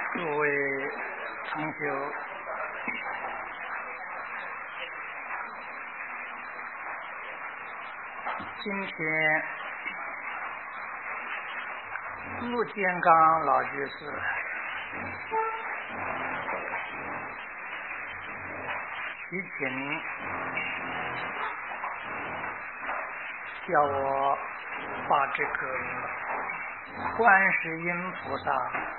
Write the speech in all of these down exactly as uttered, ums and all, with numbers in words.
各位同修，今天陆建刚老居士提请叫我把这个观世音菩萨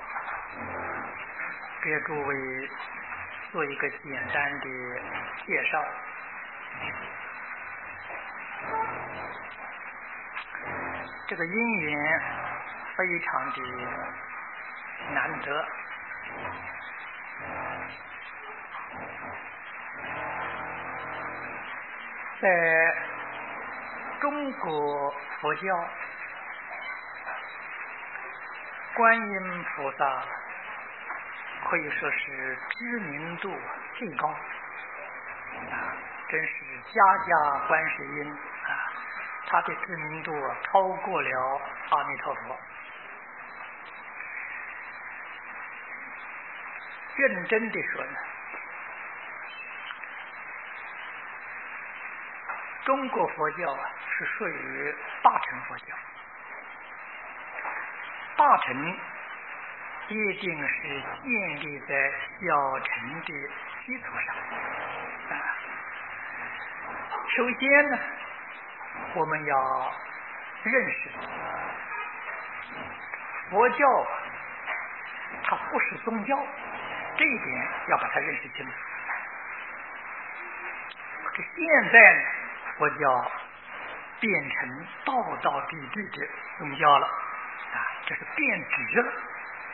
给诸位做一个简单的介绍。这个因缘非常的难得，在中国佛教，观音菩萨可以说是知名度最高啊，真是家家观世音啊，他的知名度超过了阿弥陀佛。认真的说呢，中国佛教啊是属于大乘佛教，大乘一定是建立在小乘的基础上啊。首先呢，我们要认识佛教它不是宗教，这一点要把它认识清楚。可是现在呢，佛教变成道道地地的宗教了啊，这是变质了。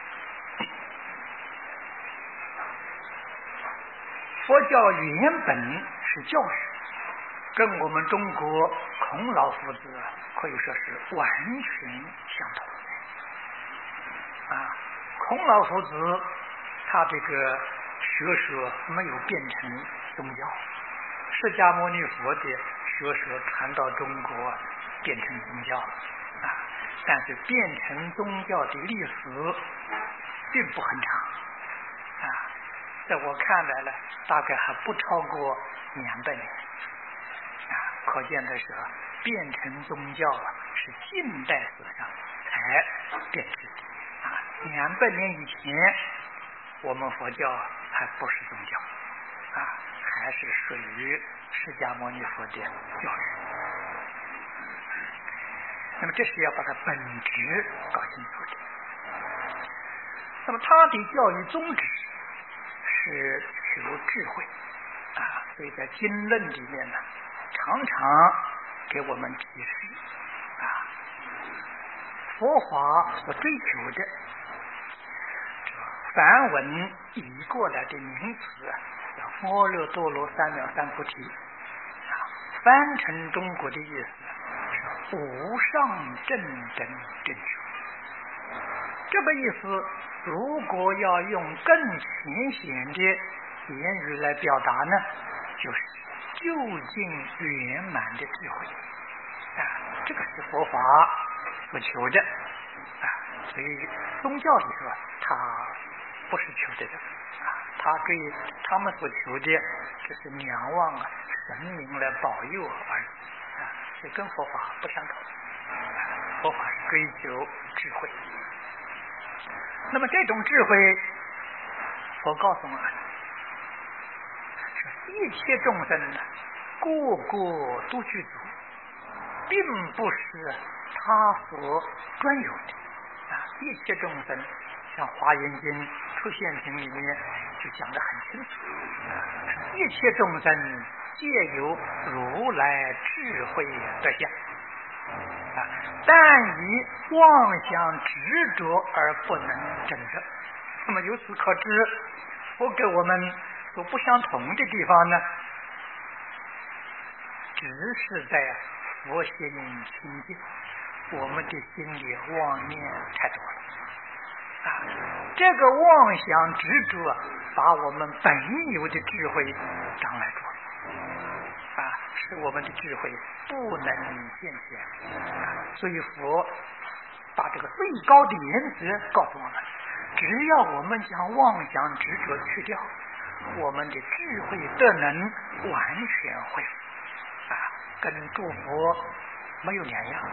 佛教原本是教学，跟我们中国孔老夫子可以说是完全相同啊。孔老夫子他这个学说没有变成宗教，释迦牟尼佛的学说传到中国变成宗教了啊，但是变成宗教的历史并不很长啊，在我看来呢，大概还不超过两百年啊，可见的是变成宗教啊是近代史上才变质的啊，两百年以前我们佛教还不是宗教啊，还是属于释迦牟尼佛的教育。那么这是要把它本质搞清楚的。那么他的教育宗旨是求智慧啊，所以在经论里面呢，常常给我们提示啊，佛法所追求的梵文译过来的名词叫阿耨多罗三藐三菩提啊，翻成中国的意思是无上正等正觉。这个意思如果要用更浅显的言语来表达呢，就是究竟圆满的智慧啊，这个是佛法所求的啊。所以宗教里说他不是求的这个啊，他对他们所求的只是仰望啊神明来保佑而已啊，这跟佛法不相同。佛法是追求智慧，那么这种智慧，佛告诉我们，一切众生呢，个个都具足，并不是他所专有的啊。一切众生，像《华严经》出现品里面就讲得很清楚啊，一切众生皆由如来智慧得相啊，但以妄想执着而不能证得。那么由此可知，佛给我们所不相同的地方呢，只是在佛心清净，我们的心里妄念太多了啊，这个妄想执着把我们本有的智慧障碍住了啊，使我们的智慧不能现前啊。所以佛把这个最高的原则告诉我们， 只要我们将妄想执着去掉，我们的智慧德能完全恢复，啊，跟诸佛没有两样。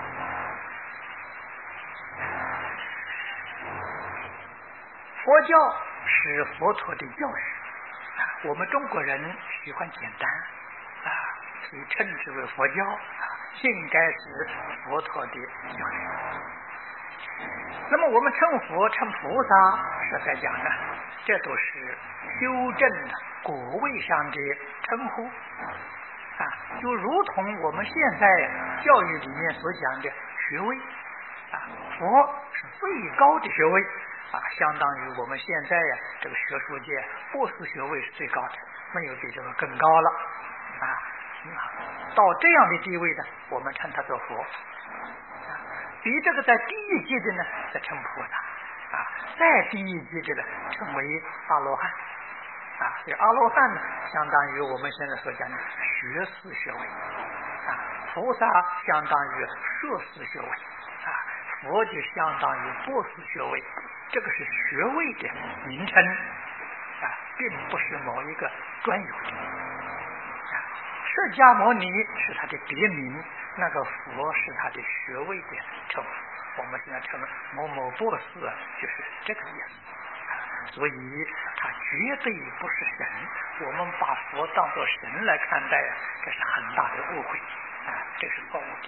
佛教是佛陀的教育，啊，我们中国人喜欢简单，啊，所以称之为佛教，啊，应该是佛陀的教育。那么我们称佛称菩萨，实在讲呢，这都是修正的果位上的称呼，啊，就如同我们现在教育里面所讲的学位，啊，佛是最高的学位，啊，相当于我们现在呀这个学术界博士学位是最高的，没有比这个更高了，啊，到这样的地位呢，我们称他做佛。比这个在第一级的呢，再称菩萨，啊，再第一级的呢，称为阿罗汉，啊，这阿罗汉呢，相当于我们现在所讲的学士学位，啊，菩萨相当于硕士学位，啊，佛就相当于博士学位，这个是学位的名称，啊，并不是某一个专有的，啊，释迦牟尼是他的别名。那个佛是他的学位的称呼，我们现在称某某博士，就是这个意思。所以他绝对不是神，我们把佛当作神来看待啊，这是很大的误会，啊，这是错误的。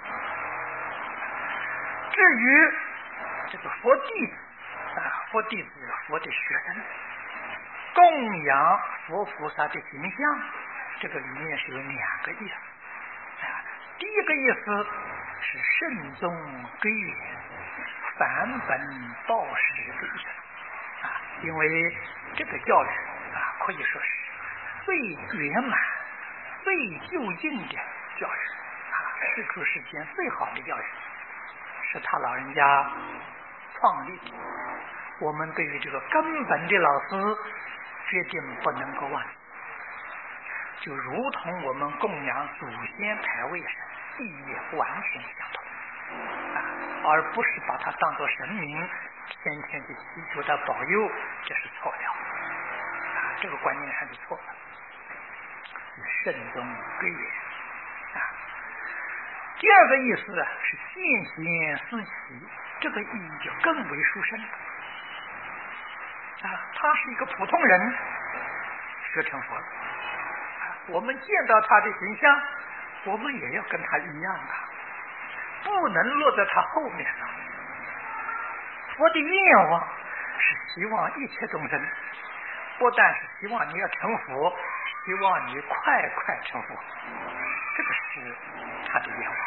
至于这个佛弟子啊，佛弟子佛的学生，供养佛菩萨的形象，这个里面是有两个意思。第一个意思是慎终追远、返本报时的意思，啊，因为这个教育啊，可以说是最圆满、最究竟的教育，啊，世出世间最好的教育，是他老人家创立的。我们对于这个根本的老师，决定不能够忘记。就如同我们供养祖先牌位上意义完全相同，啊，而不是把它当作神明，天天去祈求他保佑，这是错的，啊，这个观念还是错的。慎终追远，啊，第二个意思啊是见贤思齐，这个意义就更为殊深了，啊，他是一个普通人，学成佛了。我们见到他的形象，我们也要跟他一样啊，不能落在他后面了。佛的愿望是希望一切众生，不但是希望你要成佛，希望你快快成佛，这个是他的愿望。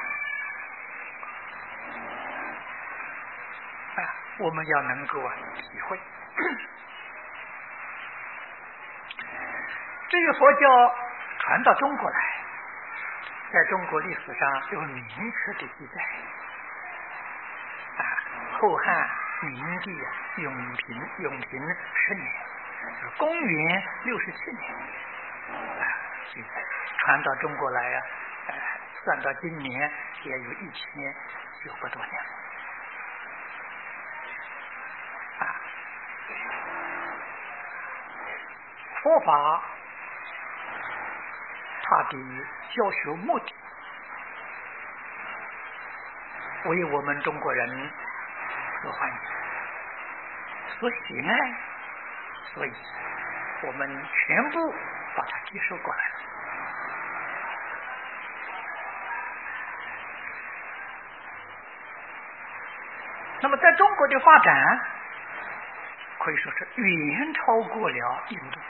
啊，我们要能够啊体会。至于佛教传到中国来，在中国历史上有明确的记载，啊，后汉明帝永平永平十年，公元六十七年，啊，传到中国来呀，啊，算到今年也有一千九百多年了，啊，佛法。他的教学目的为我们中国人所欢迎、所喜爱，所以我们全部把它接受过来了。那么在中国的发展可以说是远超过了印度，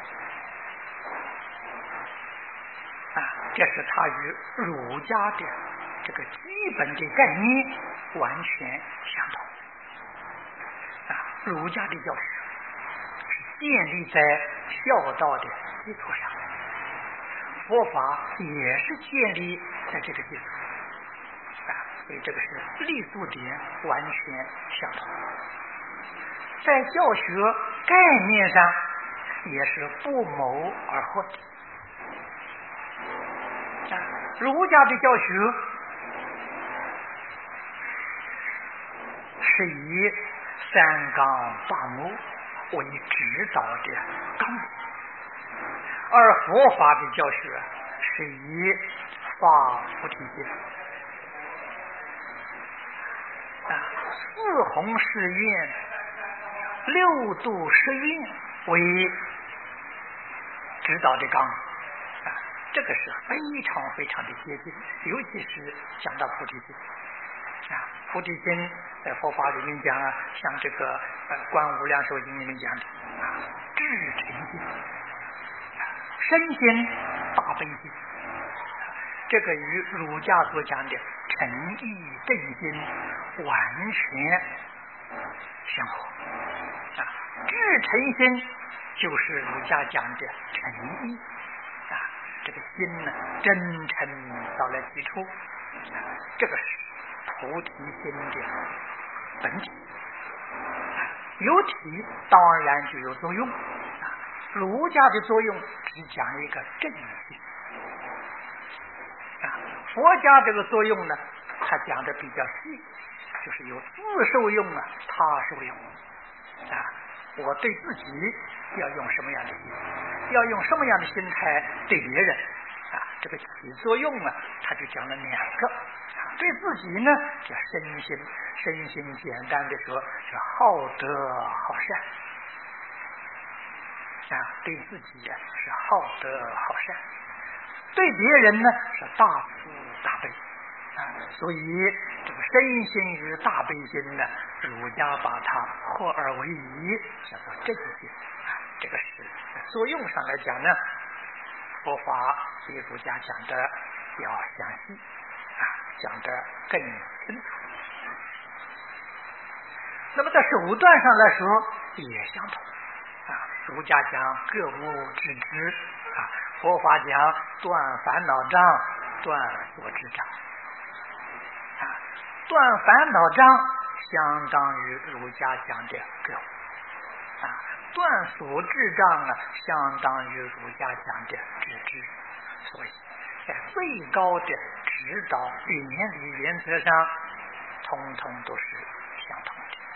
啊，这是它与儒家的这个基本的概念完全相同。啊，儒家的教学是建立在孝道的基础上，佛法也是建立在这个基础上，啊，所以这个是立足点完全相同。在教学概念上也是不谋而合的。儒家的教学是以三纲八目为指导的纲领，而佛法的教学是以发菩提心啊，四弘誓愿、六度十愿为指导的纲领啊，这个是非常非常的接近，尤其是讲到菩提心啊，菩提心在佛法里面讲啊，像这个呃《观无量寿经》里面讲的啊，至诚心、身心、大悲心，这个与儒家所讲的诚意正心完全相合啊。至诚心就是儒家讲的诚意啊，这个心呢真诚到了基础，啊、这个是菩提心的本体，有体当然就有作用啊。儒家的作用只讲一个正心啊，佛家这个作用呢，他讲的比较细，就是有自受用啊，他受用啊。我对自己要用什么样的心，要用什么样的心态对别人啊？这个起作用啊，他就讲了两个。对自己呢，叫身心，身心简单的说是好德好善啊，对自己啊是好德好善，对别人呢是大慈大悲啊，所以这个身心与大悲心呢，儒家把它合二为一，叫做正心啊。这个是作用上来讲呢，佛法比儒家讲的要详细啊，讲得更清楚。那么在手段上来说也相同啊，儒家讲格物致知啊，佛法讲断烦恼障、断所知障啊，断烦恼障相当于儒家讲的格物啊，断所知障啊，相当于儒家讲的致知，所以在最高的指导原理原则上，通通都是相同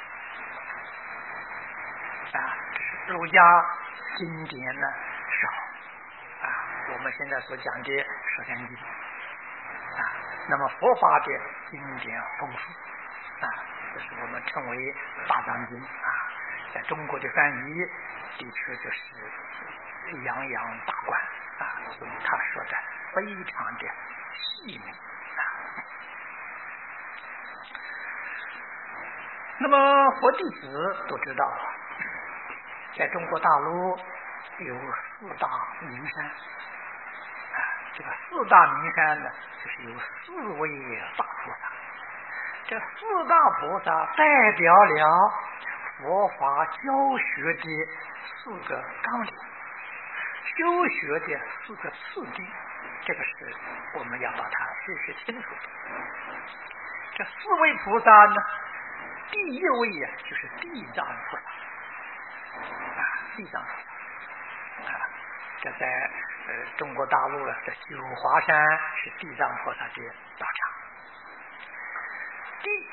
的啊。儒家经典呢少啊，我们现在所讲的《十三经》啊，那么佛法的经典丰富啊，这是我们称为大藏经啊。在中国的翻译的确就是洋洋大观啊，所以他说的非常的细密啊。那么佛弟子都知道，在中国大陆有四大名山啊，这个四大名山呢，就是有四位大菩萨。这四大菩萨代表了佛法教学的四个纲领，修学的四个次第，这个是我们要把它认识清楚的。这四位菩萨呢，第一位呀、啊、就是地藏菩萨啊，地藏菩萨啊，这在呃中国大陆了，这九华山是地藏菩萨的道场。地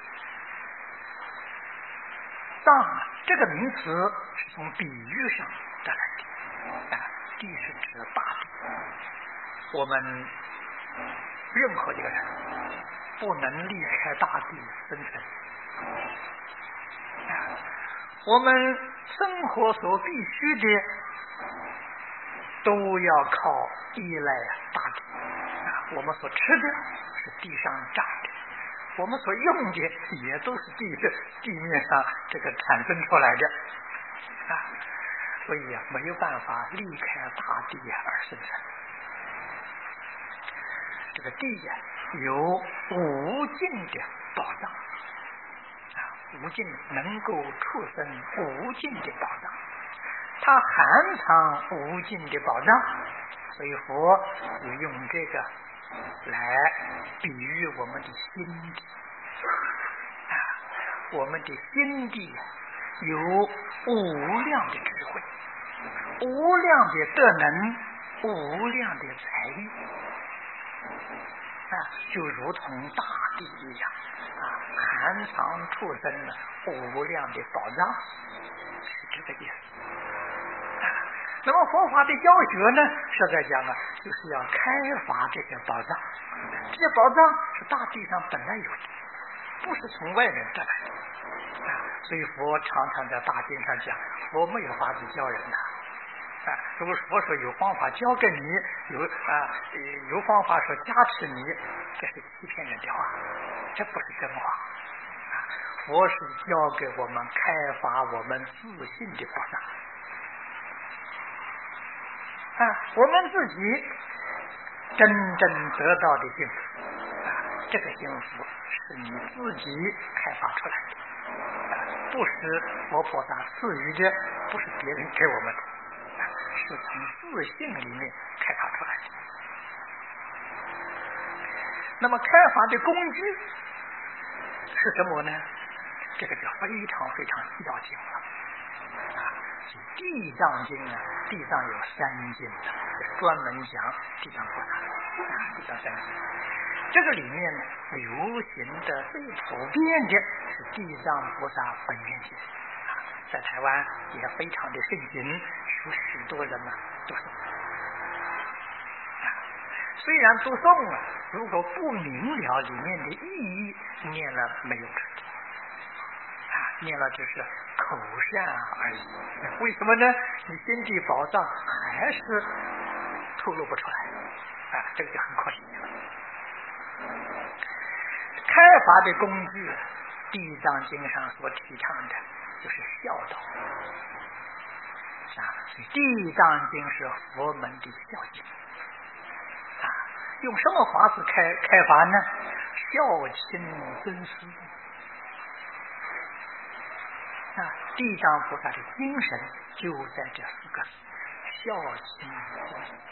藏这个名词是从比喻上得来的啊，地是指大地，我们任何一个人不能离开大地生存啊，我们生活所必须的都要靠依赖大地啊，我们所吃的是地上长的，我们所用的也都是地地面上这个产生出来的啊，所以啊，没有办法离开大地而生存。这个地呀、啊，有无尽的宝藏啊，无尽能够畜生无尽的宝藏，它含藏无尽的宝藏，所以佛就用这个来比喻我们的心地啊，我们的心地有无量的智慧，无量的德能，无量的才艺啊，就如同大地一样， 啊，含藏畜生的无量的宝藏，是这个意思。啊，那么佛法的教学呢，实在讲啊，就是要开发这些宝藏。这些宝藏是大地上本来有的，不是从外面得来的。啊，所以佛常常在大经上讲，佛没有法子教人的。啊，如果佛说有方法教给你，有啊有方法说加持你，这是欺骗人的话，这不是真话。啊，佛是教给我们开发我们自信的宝藏。啊，我们自己真正得到的幸福，啊，这个幸福是你自己开发出来的，啊，不是佛菩萨赐予的，不是别人给我们的。是从自信里面开发出来的。那么开发的工具是什么呢？这个就非常非常要紧了。啊，地藏经呢，地藏有三经的，专门讲地藏菩萨，啊，地藏三经。这个里面呢，流行的最普遍的是地藏菩萨本愿经，啊，在台湾也非常的盛行。有许多人呢读诵，啊，虽然读诵了，如果不明了里面的意义，念了没有出息，啊，念了只是口善而已。为什么呢？你心地宝藏还是透露不出来，啊，这个就很可惜了。开发的工具，《地藏经》上所提倡的就是孝道。啊，所以《地藏经》是佛门的孝经。啊，用什么法子开开发呢？孝亲尊师。啊，地藏菩萨的精神就在这四个字：孝亲尊师。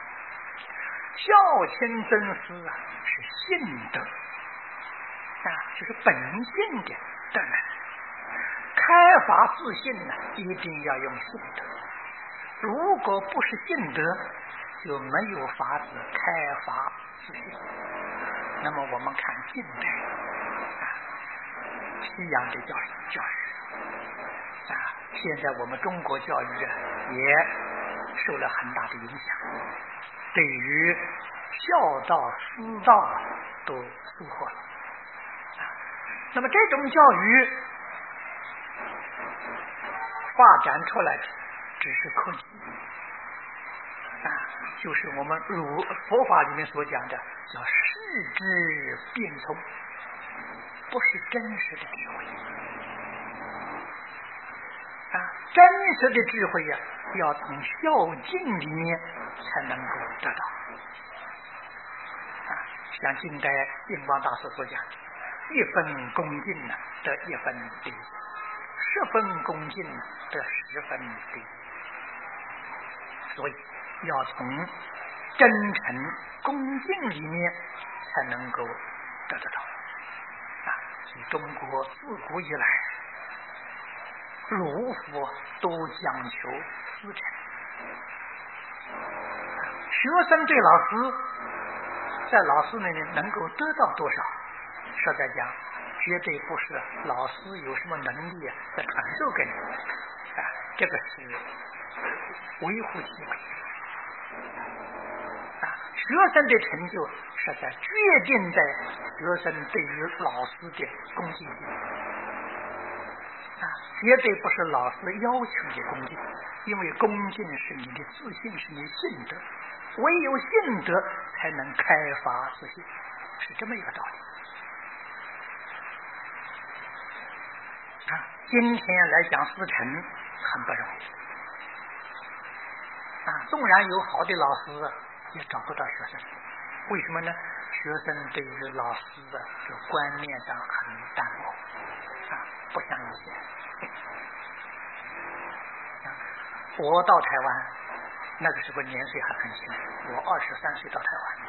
孝亲尊师啊，是信德，啊，就是本性的德能。开发自信呢，一定要用信德。如果不是信德，就没有法子开发自信。那么我们看近代啊，西洋的教育教育啊，现在我们中国教育也受了很大的影响，对于孝道、师道都疏忽了。啊，那么这种教育发展出来的只是科技，啊，就是我们儒佛法里面所讲的叫视之变聪，不是真实的智慧。啊，真实的智慧呀、啊，要从孝敬里面才能够得到。啊，像近代印光大师所讲，一分恭敬呢，得一分利益。十分恭敬得十分利益，所以要从真诚恭敬里面才能够得得到。啊，所以中国自古以来，儒佛都讲求师承。学生对老师，在老师那里能够得到多少？实在讲，绝对不是老师有什么能力啊，在传授给你，啊，这个是维护机会。啊，学生的成就是在决定在学生对于老师的恭敬性。啊，绝对不是老师要求的恭敬，因为恭敬是你的自信，是你的信德，唯有信德才能开发自信，是这么一个道理。啊，今天来讲师承很不容易。啊，纵然有好的老师，也找不到学生。为什么呢？学生对于老师的这个观念上很淡漠，啊，不像以前。啊，我到台湾那个时候年岁还很轻，我二十三岁到台湾。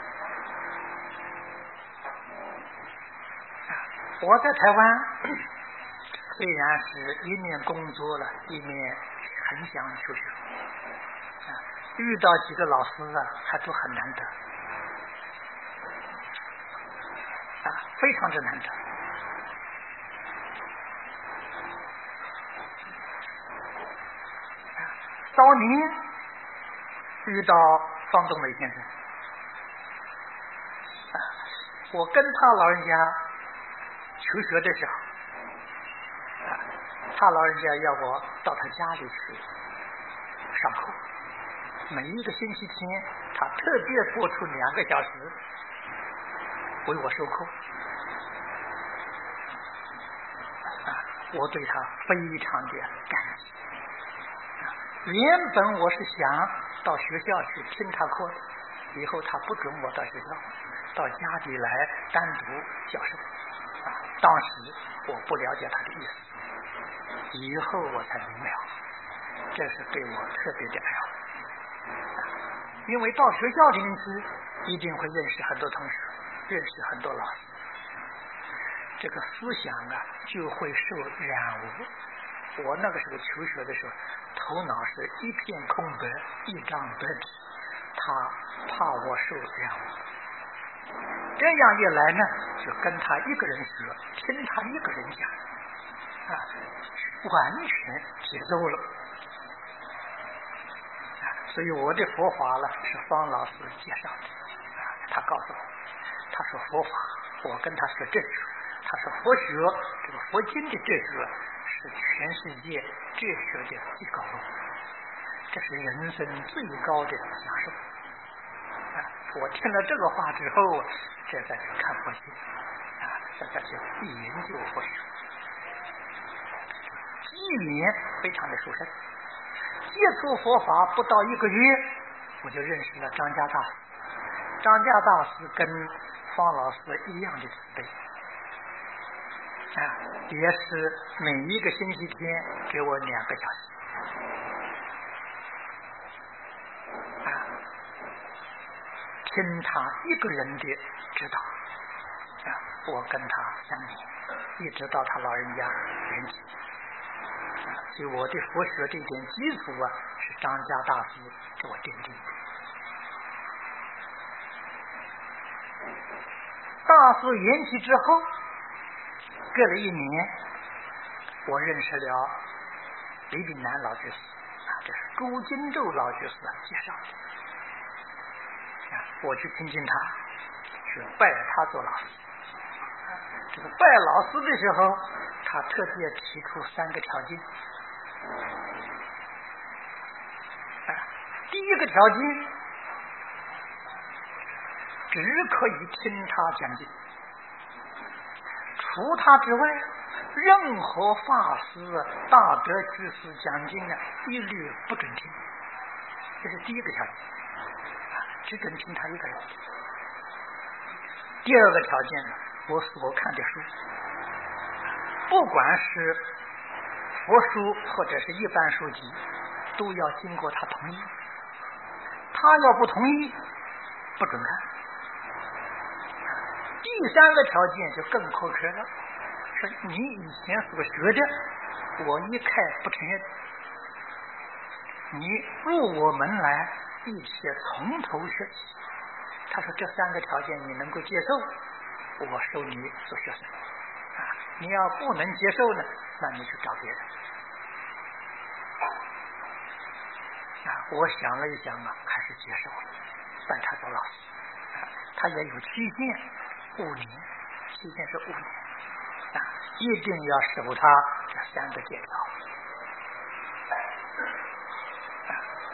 啊，我在台湾。虽然是一面工作了，一面很想求学，啊，遇到几个老师啊，还都很难得，啊，非常之难得。 早年遇到方东梅先生，我跟他老人家求学的时候，他老人家要我到他家里去上课，每一个星期天他特别拨出两个小时为我授课，我对他非常的感激。原本我是想到学校去听他课，以后他不准我到学校，到家里来单独教授。啊，当时我不了解他的意思，以后我才明了，这是对我特别的爱好。因为到学校里面去，一定会认识很多同学，认识很多老师，这个思想啊就会受染污。我那个时候求学的时候，头脑是一片空白，一张白纸，他怕我受染污，这样一来呢，就跟他一个人学，听他一个人讲，啊，完全接受了。啊，所以我的佛法呢是方老师介绍的，啊，他告诉我，他说佛法，我跟他学哲学，他说佛学这个佛经的哲学是全世界哲学的最高路，这是人生最高的享受。啊，我听了这个话之后，这再去看佛经，啊，这再去研究佛学，机缘非常的殊胜。接触佛法不到一个月，我就认识了张家大师。张家大师跟方老师一样的慈悲，啊，也是每一个星期天给我两个小时，啊，听他一个人的指导，啊，我跟他三年，一直到他老人家圆寂，啊，所以我的佛学这点基础啊，是张家大师给我奠定的。大师圆寂之后，隔了一年，我认识了李炳南老居士，啊，这是朱金洲老居士介绍的，啊，我去听听他，去拜他做老师。这个拜老师的时候，他特别提出三个条件，啊，第一个条件，只可以听他讲经，除他之外，任何法师、大德居士讲经呢，一律不准听。这是第一个条件，只准听他一个人。第二个条件呢，我所看的书，不管是佛书或者是一般书籍，都要经过他同意。他要不同意，不准看。第三个条件就更苛刻了，说你以前所学的，我一概不承认。你入我门来，一切从头学起。他说这三个条件你能够接受，我收你做学生。啊，你要不能接受呢，那你去找别人。啊，我想了一想啊，还是接受了，拜他做老师。啊，他也有期限。五年，期限是五年，啊，一定要守他这三个戒条。啊，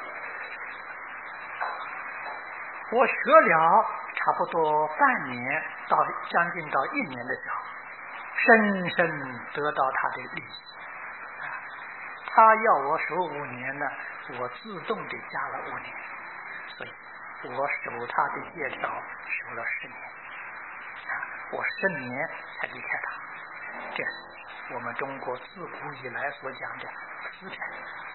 我学了差不多半年到将近到一年的时候，深深得到他的利益。啊，他要我守五年呢，我自动的加了五年，所以我守他的戒条守了十年。我十年才离开他，这是我们中国自古以来所讲的私产。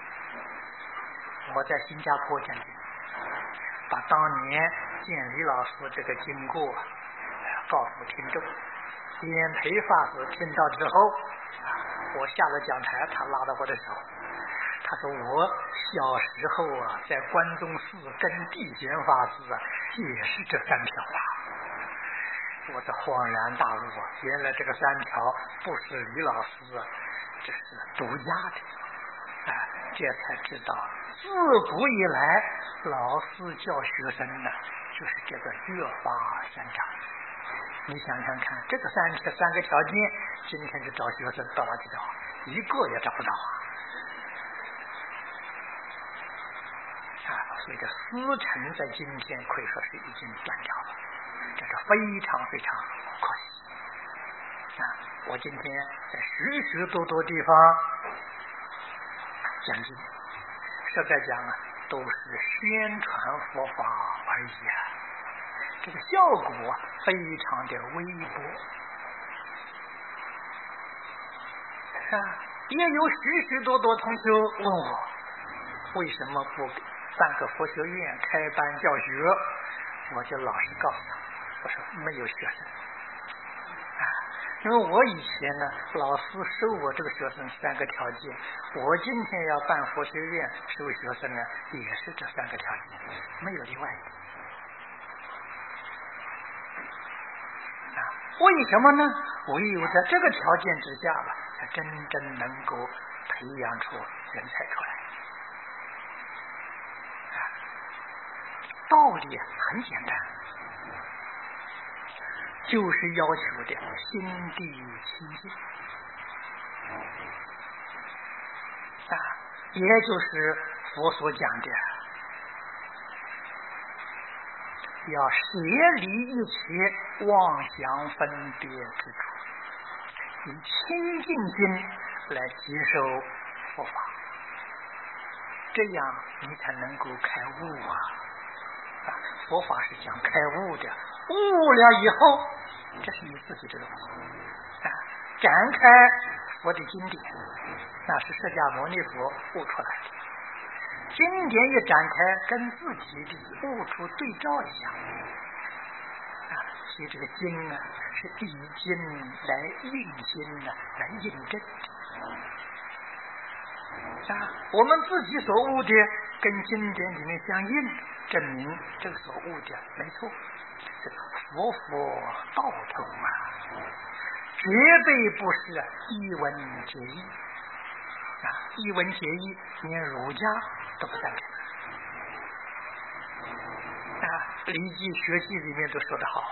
我在新加坡讲经，把当年见李老师这个经过告诉听众。简培法师听到之后，我下了讲台，他拉到我的手，他说我小时候啊，在关中寺跟地贤法师啊，也是这三条啊。我这恍然大悟啊！原来这个三条不是李老师啊，这是独家的， 啊，这才知道自古以来老师教学生呢，就是这个约法三章。你想想看，这个三这三个条件，今天去找学生到哪去找？一个也找不到啊！啊，所以这思成在今天可以说是已经断掉了，这是非常非常可惜。啊，我今天在许许多多地方讲经，实在讲啊，都是宣传佛法而已啊，这个效果非常的微薄啊。也有许许多多同学问我，为什么不办个佛学院开班教学？我就老实告诉他，我说没有学生啊，因为我以前呢，老师收我这个学生三个条件，我今天要办佛学院收学生呢，也是这三个条件，没有例外的啊。为什么呢？唯有在这个条件之下了，才真正能够培养出人才出来。啊，道理很简单，就是要求的心地清净啊，也就是佛所讲的，要舍离一切妄想分别之处，以清净心来接受佛法，这样你才能够开悟啊！啊，佛法是讲开悟的，悟了以后，这是你自己的东西啊。展开佛的经典，那是释迦牟尼佛悟出来的。经典一展开，跟自己的悟出对照一样啊。所以这个经啊，是以经来印经呢，来印证啊。我们自己所悟的跟经典里面相应，证明这个所悟的没错，这是佛佛道同啊，绝对不是一文解义啊！一文解义，连儒家都不赞成啊！《礼记·学记》里面都说得好啊，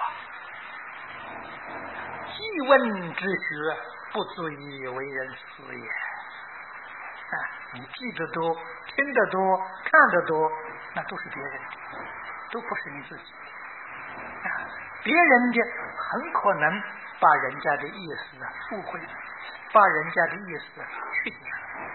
记问之学，不足以为人师也。啊，你记得多，听得多，看得多，那都是别人的，都不是你自己。啊，别人的很可能把人家的意思啊误会，把人家的意思去掉。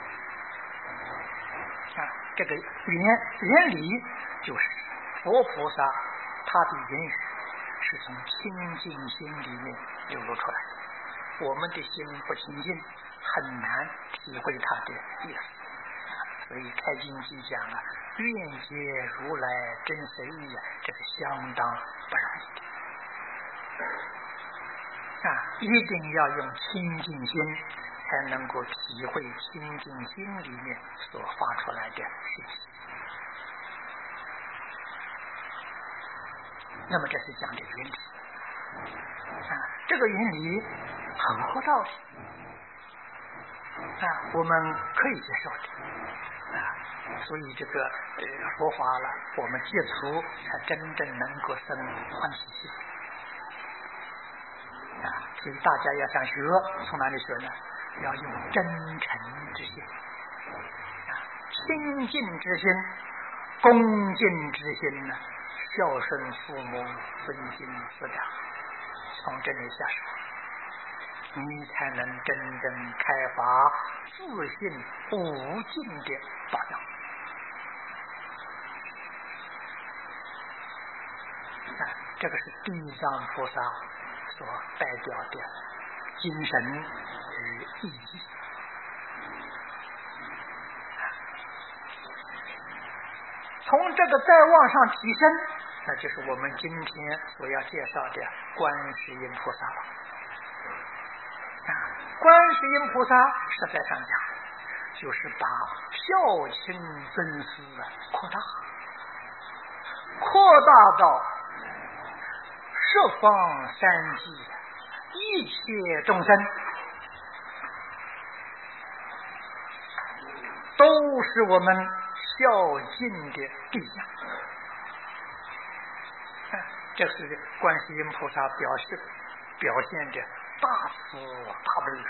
啊，这个原原理就是佛菩萨他的言语是从清净心里面流露出来的，我们的心不清净，很难体会他的意思。所以开经记讲啊，愿解如来真实义啊，这是相当不容易的啊！一定要用清净心，才能够体会清净心里面所发出来的讯息。那么这是讲的原理啊，这个原理很合道理啊，我们可以接受的啊。所以这个呃佛法了，我们接触才真正能够生欢喜心啊。所以大家要想学，从哪里学呢？要用真诚之心啊，清净之心，恭敬之心呢，孝顺父母，尊敬师长，从这里下手，你才能真正开发自信无尽的宝藏。啊，这个是地藏菩萨所代表的精神与意义。从这个再往上提升，那就是我们今天所要介绍的观世音菩萨了。啊，观世音菩萨实在上讲，就是把孝亲尊师扩大，扩大到十方三际，一切众生都是我们孝敬的对象。这是观世音菩萨表示表现的大慈大悲。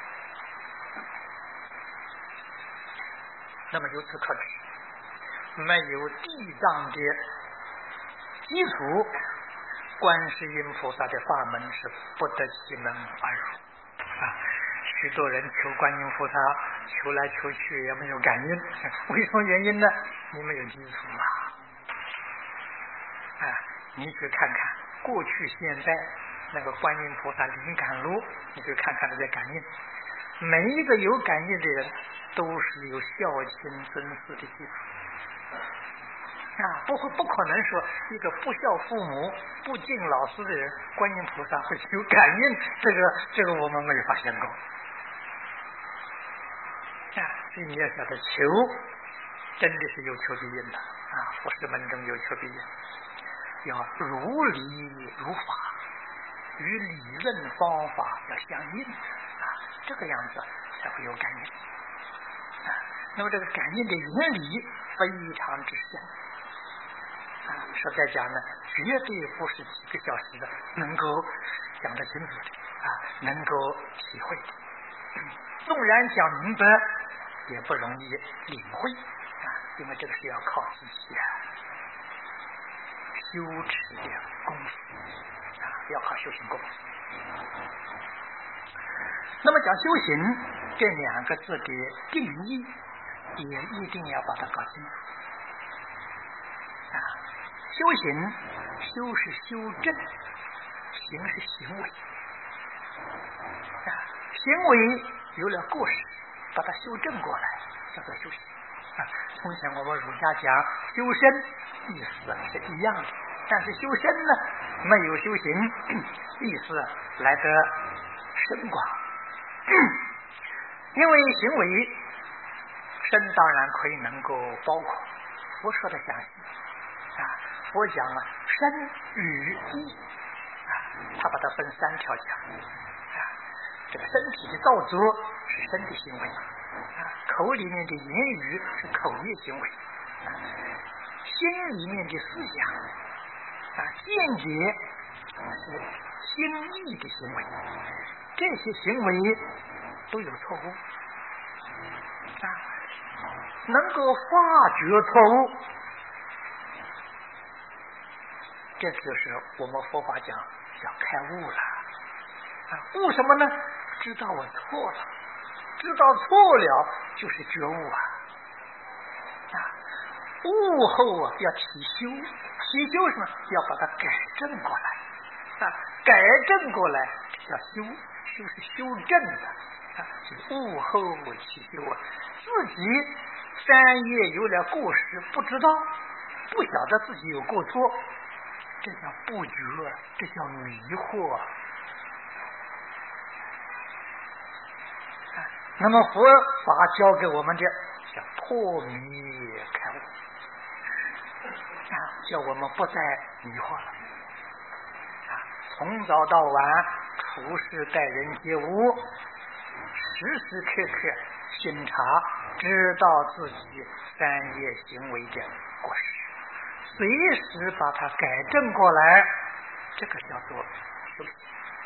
那么由此可知，没有地藏的基础，观世音菩萨的法门是不得其门而入啊！许多人求观音菩萨，求来求去也没有感应，为什么原因呢？你没有基础嘛！啊，你去看看过去现在那个观音菩萨灵感路，你去看看那些感应，每一个有感应的人都是有孝亲尊师的基础啊，不会不可能说一个不孝父母不敬老师的人，观音菩萨会有感应，这个这个我们没有发现过啊。所以你要晓得，求真的是有求必应的啊，佛事门中有求必应，要如理如法，与理论方法要相应啊，这个样子才会有感应啊。那么这个感应的原理非常之深啊，实在讲呢，绝对不是几个小时的能够讲得清楚的啊，能够体会的。纵然讲明白，也不容易领会啊，因为这个是要靠自己啊修持的功夫啊，要靠修行功夫。那么讲修行这两个字的定义，也一定要把它搞清楚啊。修行，修是修正，行是行为啊。行为有了过失，把它修正过来，叫做修行啊。从前我们儒家讲修身，意思是一样的，但是修身呢，没有修行意思来得深广。因为行为身当然可以能够包括，佛说的详细啊，佛讲了身语意啊，他把它分三条讲啊。这个身体的造作是身体行为啊，口里面的言语是口业行为啊，心里面的思想啊，见解是心意的行为，这些行为都有错误啊，能够发觉错误，这就是我们佛法讲叫开悟了啊。悟什么呢？知道我错了，知道错了就是觉悟啊啊！悟后啊要提修，提修什么？要把它改正过来啊，改正过来叫修，修是修正的啊，是悟后提修啊。自己三业有了过失，不知道，不晓得自己有过错，这叫不觉，这叫迷惑。那么佛法教给我们的叫破迷开悟啊，叫我们不再迷惑了啊，从早到晚处事待人接物，时时刻刻审查，知道自己三业行为的过失，随时把它改正过来，这个叫做修行。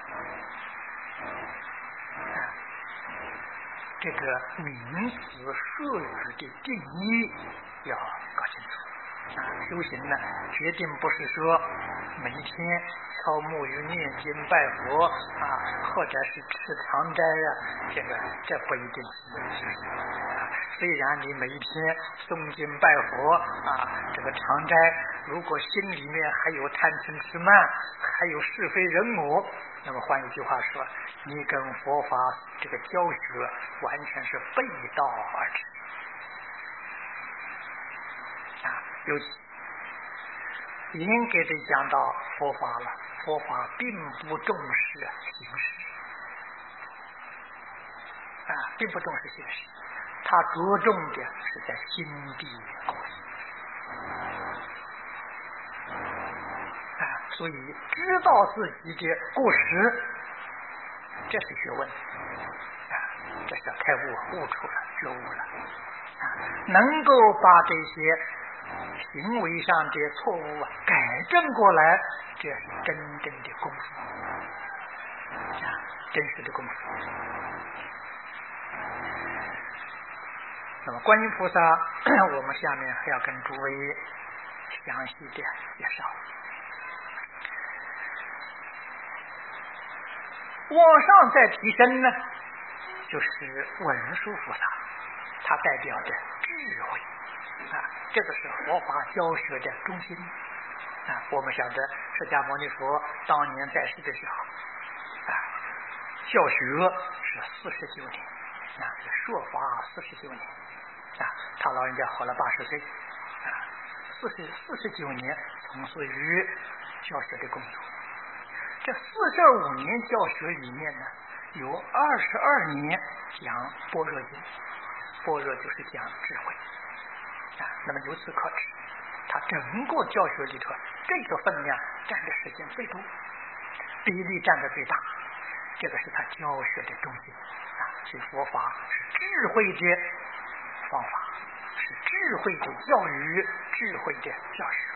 这个名词术语的定义要搞清楚啊！修行呢，决定不是说每一天敲木鱼念经拜佛啊，或者是吃长斋啊，这个这不一定是修行啊。虽然你每一天诵经拜佛啊，这个长斋，如果心里面还有贪嗔痴慢，还有是非人我，那么换一句话说，你跟佛法这个教学完全是背道而驰啊！尤其应该的讲到佛法了，佛法并不重视形式啊，并不重视形式，它着重的是在心地过啊，所以知道自己的过失，这是学问啊，这是开悟，悟出了，觉悟了啊。 能够把这些行为上的错误啊改正过来，这是真正的功夫啊，真实的功夫。那么观音菩萨，我们下面还要跟诸位详细的介绍。往上再提升呢，就是文殊菩萨，它代表着智慧啊，这个是佛法教学的中心啊。我们晓得释迦牟尼佛当年在世的时候啊，教学是四十九年啊，说法四十九年啊，他老人家活了八十岁啊，四十四十九年从事于教学的工作。这四十五年教学里面呢，有二十二年讲般若经，般若就是讲智慧啊。那么由此可知，他整个教学里头，这个分量占的时间最多，比例占的最大。这个是他教学的中心啊。所以佛法是智慧的方法，是智慧的教育，智慧的教学。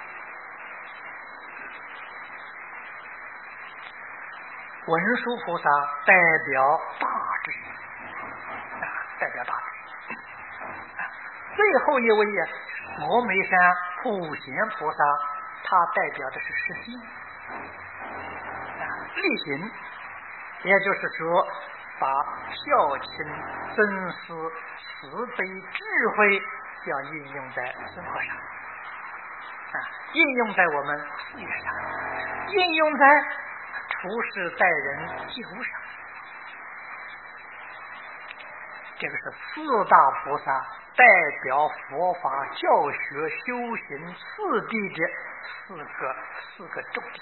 文殊菩萨代表大智啊，代表大智。啊、最后一位呀，峨眉山普贤菩萨，他代表的是实心啊，力行，也就是说，把孝亲、尊师、慈悲、智慧要应用在生活上啊，应用在我们事业上，应用在处事待人接物上。这个是四大菩萨代表佛法教学修行四谛的四个四个重点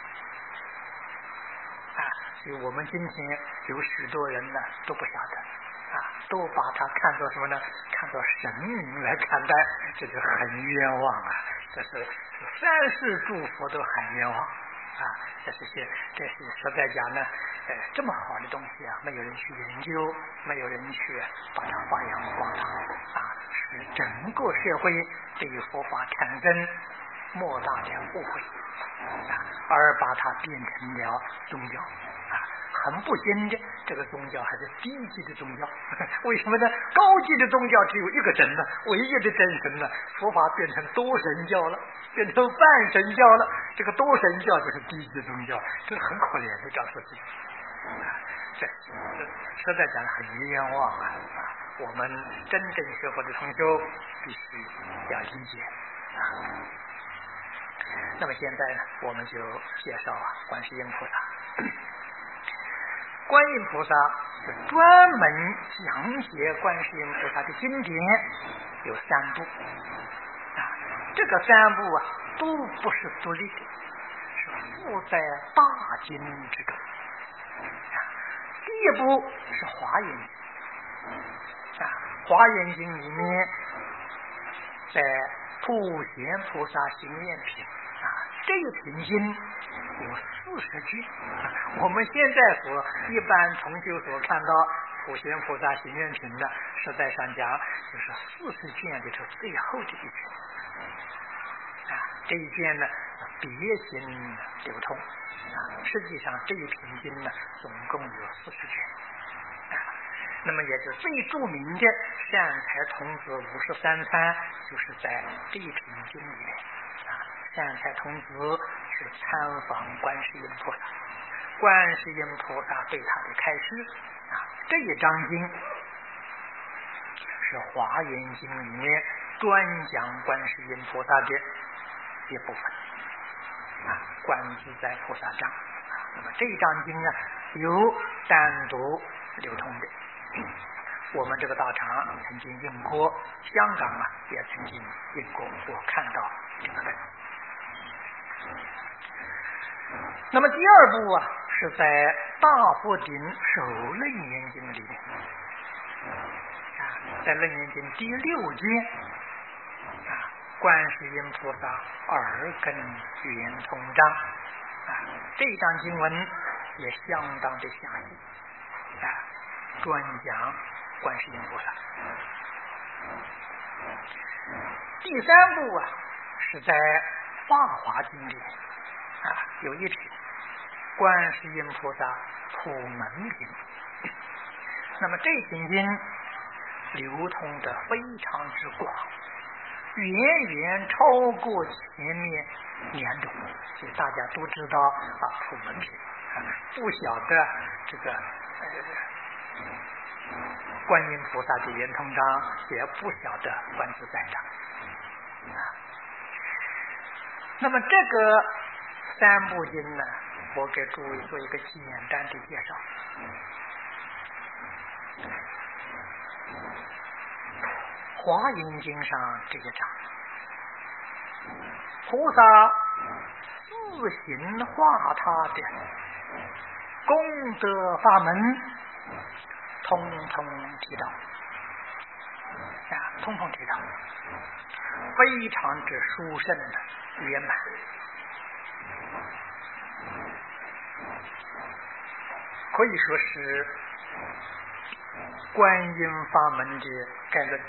啊。所以我们今天有许多人呢都不晓得啊，都把它看作什么呢？看作神明来看待，这就很冤枉啊！这是三世诸佛都很冤枉啊！这是些，这是实在讲呢，呃，这么好的东西啊，没有人去研究，没有人去把它发扬光大啊，使整个社会对于佛法产生莫大的误会啊，而把它变成了宗教啊。很不幸的，这个宗教还是低级的宗教。为什么呢？高级的宗教只有一个神呢，唯一的真神呢。佛法变成多神教了，变成半神教了。这个多神教就是低级宗教，这是很可怜的赵书记。这实在讲很冤枉啊！啊，我们真正学佛的同修必须要理解啊。那么现在呢，我们就介绍啊，观世音菩萨。观音菩萨是专门讲解观世音菩萨的经典，有三部啊。这个三部啊，都不是独立的，是附在大经之中啊。第一部是华严经啊，华严经里面在普贤菩萨行愿品啊，这个品经有四十句啊。我们现在所一般同修所看到普贤菩萨行愿品的，实在上讲就是四十卷里头最后的一卷啊。这一卷呢别行流通啊，实际上这一品经呢总共有四十卷啊。那么也就最著名的善财童子五十三参，就是在这一品经里面啊。善财童子是参访观世音菩萨，观世音菩萨对他的开示啊，这一章经是华严经里面专讲观世音菩萨的一部分啊，观自在菩萨章啊。那么这一章经呢，有单独流通的，我们这个道场曾经印过，香港啊也曾经印过，我看到这个本。那么第二部啊，是在大佛顶首楞严经里面啊，在楞严经第六卷啊，观世音菩萨耳根圆通章啊，这一章经文也相当的详细啊，专讲观世音菩萨。 第三部啊，是在《法华经》里啊有一品观世音菩萨普门品。那么这品经流通的非常之广，远远超过前面两种，所以大家都知道啊普门品啊，不晓得这个呃观音菩萨的圆通章，也不晓得观自在章。那么这个三部经呢，我给诸位做一个简单的介绍。华严经上这一章，菩萨自行化他的功德法门，通通提到啊，通通提到，非常之殊胜的圆满。可以说是观音法门的概论。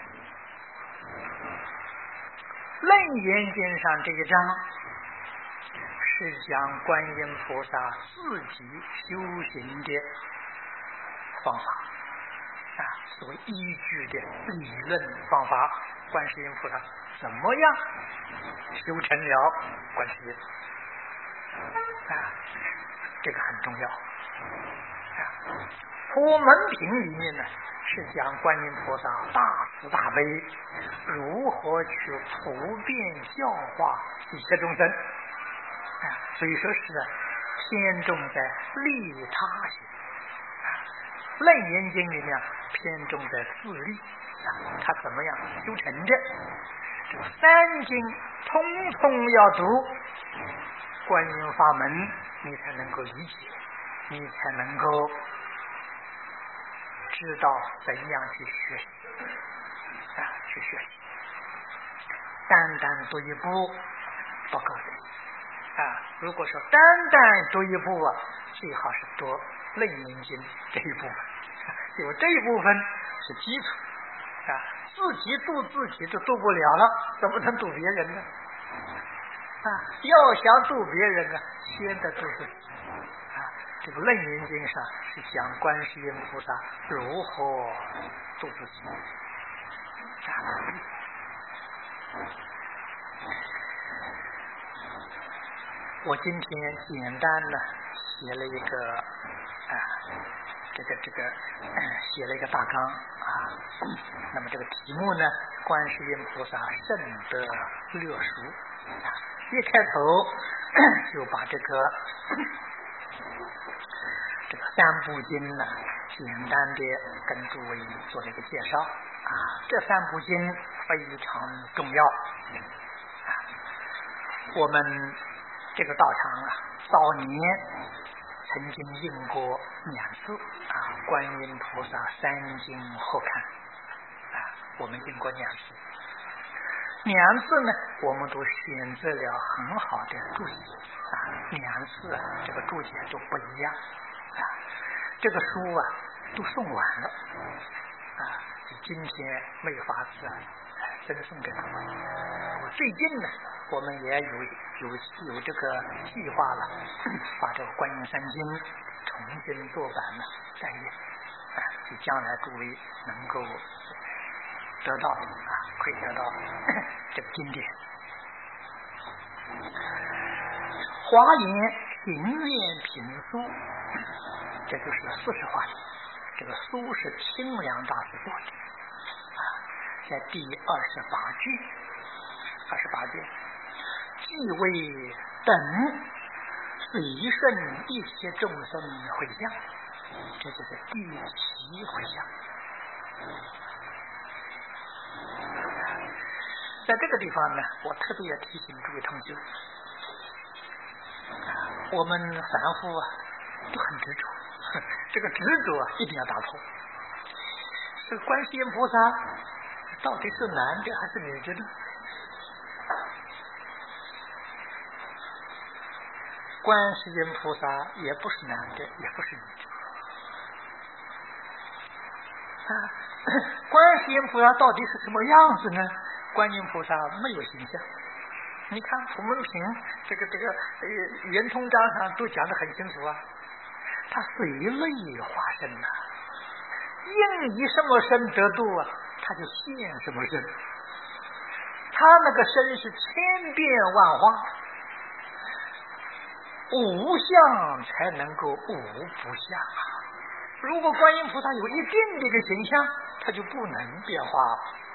楞严经上这一章是讲观音菩萨自己修行的方法啊，所谓依据的理论方法，观世音菩萨怎么样修成了观世音啊，这个很重要啊。普门品里面呢，是讲观音菩萨大慈大悲如何去普遍教化一切众生啊，所以说是偏重在利他行啊。楞严经里面偏重在自利啊，他怎么样修成的？这个三经通通要读，观音法门你才能够理解，你才能够知道怎样去学习啊，去学习。单单读一部不够的啊！如果说单单读一部啊，最好是读楞严经这一部分，因为这一部分是基础啊，自己度自己都度不了了，怎么能度别人呢？啊，要想度别人啊，先得度自己啊。这个楞严经上是讲观世音菩萨如何度自己啊。我今天简单的写了一个啊，这个这个、呃、写了一个大纲啊。那么这个题目呢，观世音菩萨圣德略熟啊。一开头就把这个这个三部经呢，简单的跟诸位做了一个介绍啊。这三部经非常重要啊。我们这个道场啊，早年曾经印过两次啊，观音菩萨三经合看啊，我们印过两次。两次呢，我们都选择了很好的注解啊，两次啊，这个注解都不一样啊。这个书啊，都送完了啊，今天没有法子啊，赠送给他们。我最近呢，我们也有有有这个计划了，把这个观音三经重新做版了再印啊，就将来诸位能够得到啊，可以得到这个经典。华严行愿品书，这就是四十华严。这个书是清凉大师做的啊，在第二十八句，二十八卷，即为等随顺一切众生回向，这就是第七回向。在这个地方呢，我特别提醒诸位同学，我们凡夫啊都很执着，这个执着一定要打破。这个观世音菩萨到底是男的还是女的呢？观世音菩萨也不是男的，也不是女的， 啊，观世音菩萨到底是什么样子呢？观音菩萨没有形象。你看普门品这个这个呃圆通章上都讲得很清楚啊，他随类化身呐、啊，应以什么身得度啊，他就现什么身。他那个身是千变万化，无相才能够无不相啊。如果观音菩萨有一定的一个形象，他就不能变化。